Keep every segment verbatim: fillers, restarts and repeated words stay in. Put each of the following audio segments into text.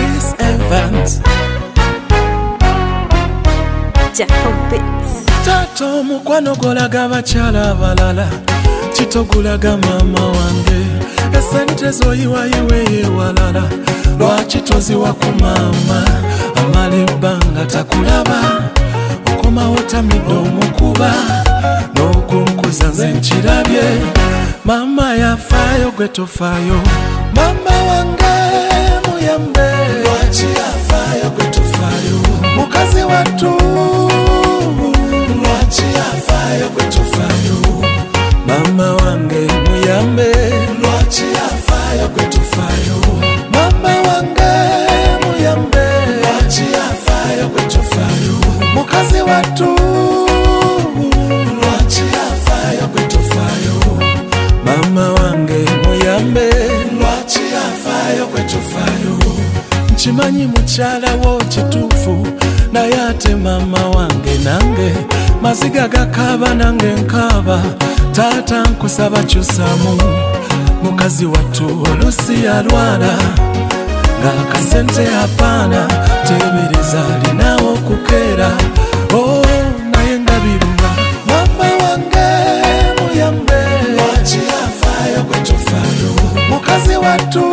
Chris Evans Jacobits Tato mukwano golaga bakyala abalala kitogulaga mama wange esente zoyiwayiwe yewalala lwaki toziwa ku mama amala ebbanga takulaba okomawo tamidde omukuba n'okunkuza nze nkirabye mama yafaayo gwe tofaayo mama wange muyambe lwaki yafaayo gwe tofaayo mukazi wattu lwaki yafaayo gwe tofaayo mama wange muyambe lwaki yafaayo gwe tofaayo mama wange muyambe lwaki yafaayo gwe tofaayo mukazi wattu lwaki yafaayo gwe tofaayo mama wange muyambe lwaki yafaayo gwe tofaayo nkimanyi mukyala wo kituufu naye ate mama wange nange maziga gakaaba nange nkaaba taata nkusaba kyusamu mukazi wattu olusi alwala ng'akasente apaana teebereza alinawo okukeera oh naye nga biruma mama wange muyambe lwaki yafaayo gwe tofaayo mukazi wattu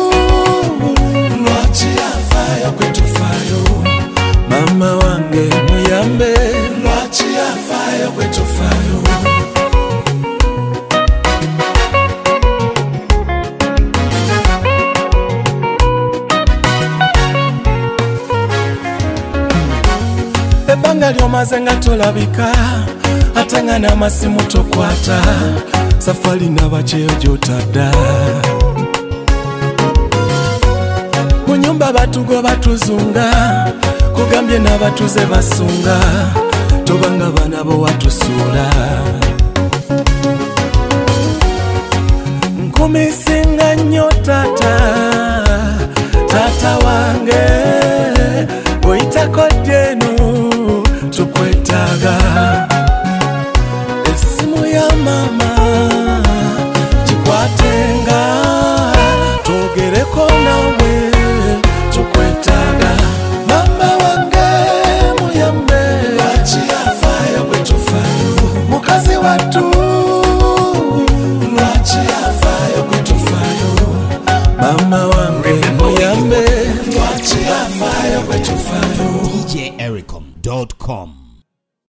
lwaki yafaayo gwe tofaayo mama wange muyambe lwaki yafaayo gwe tofaayo ebbanga lyomaze nga tolabika ate nga n'amasimu tokwata safari nabakyeyo gyotadda mu nyumba batugo batuzunga kugambye n'abatuze basunga tobanga baana bo watusuula nkumisinga nnyo tata tata wange oyitako ddenu tukwetaaga essimu ya mama gikwatenga twogereko nawe tukwetaaga mama wange muyambe lwaki yafaayo gwe tofaayo mukazi wattu lwaki yafaayo gwe tofaayo mama wange muyambe lwaki yafaayo gwe tofaayo D J Ericom dot com